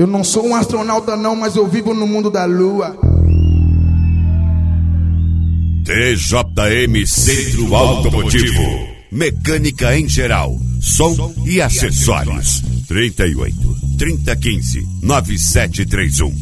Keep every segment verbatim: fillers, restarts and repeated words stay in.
Eu não sou um astronauta não, mas eu vivo no mundo da lua. T J M Centro Automotivo, mecânica em geral, som e acessórios. trinta e oito, trinta, quinze, nove sete três um.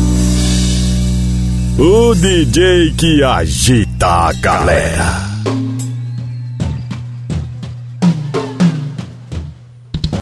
O D J que agita a galera.